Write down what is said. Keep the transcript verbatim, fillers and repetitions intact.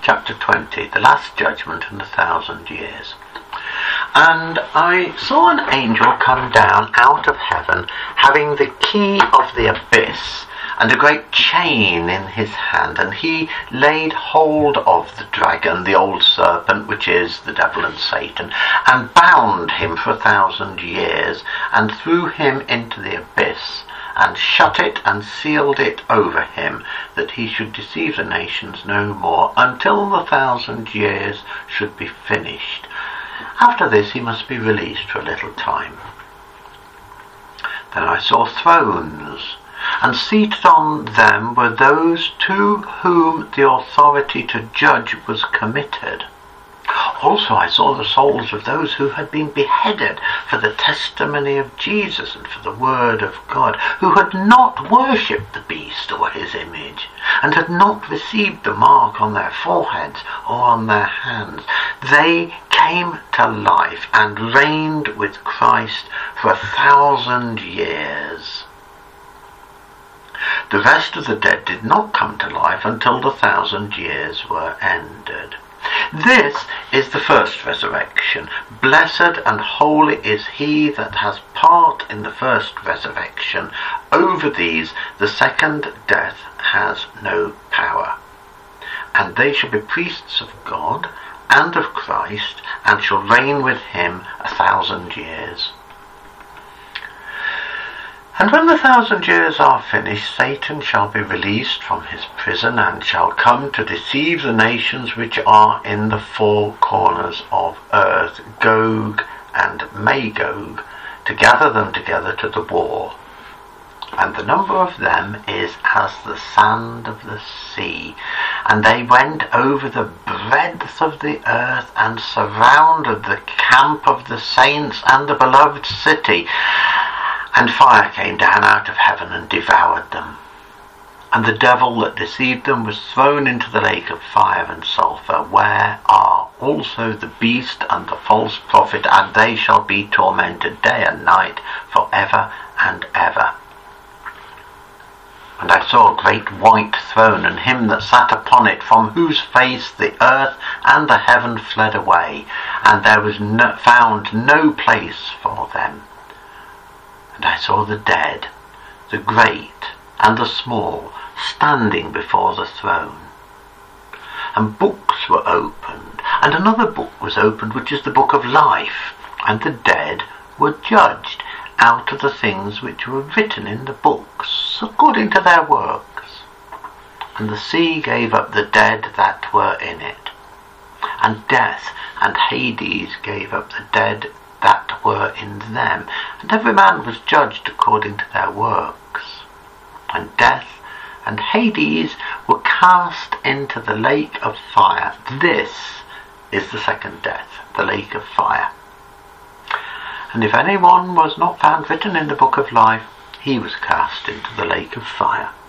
chapter twenty, the last judgment and a thousand years. And I saw an angel come down out of heaven, having the key of the abyss, and a great chain in his hand, and he laid hold of the dragon, the old serpent, which is the devil and Satan, and bound him for a thousand years, and threw him into the abyss, and shut it and sealed it over him, that he should deceive the nations no more, until the thousand years should be finished. After this he must be released for a little time. Then I saw thrones, and seated on them were those to whom the authority to judge was committed. Also I saw the souls of those who had been beheaded for the testimony of Jesus and for the word of God, who had not worshipped the beast or his image, and had not received the mark on their foreheads or on their hands. They came to life and reigned with Christ for a thousand years. The rest of the dead did not come to life until the thousand years were ended. This is the first resurrection. Blessed and holy is he that has part in the first resurrection. Over these the second death has no power. And they shall be priests of God and of Christ, and shall reign with him a thousand years. And when the thousand years are finished, Satan shall be released from his prison, and shall come to deceive the nations which are in the four corners of earth, Gog and Magog, to gather them together to the war. And the number of them is as the sand of the sea. And they went over the breadth of the earth, and surrounded the camp of the saints and the beloved city. And fire came down out of heaven and devoured them. And the devil that deceived them was thrown into the lake of fire and sulphur, where are also the beast and the false prophet, and they shall be tormented day and night for ever and ever. And I saw a great white throne, and him that sat upon it, from whose face the earth and the heaven fled away, and there was no, found no place for them. And I saw the dead, the great and the small, standing before the throne. And books were opened, and another book was opened, which is the book of life. And the dead were judged out of the things which were written in the books, according to their works. And the sea gave up the dead that were in it. And death and Hades gave up the dead that were in them, and every man was judged according to their works. And death and Hades were cast into the lake of fire. This is the second death, the lake of fire. And if anyone was not found written in the book of life, he was cast into the lake of fire.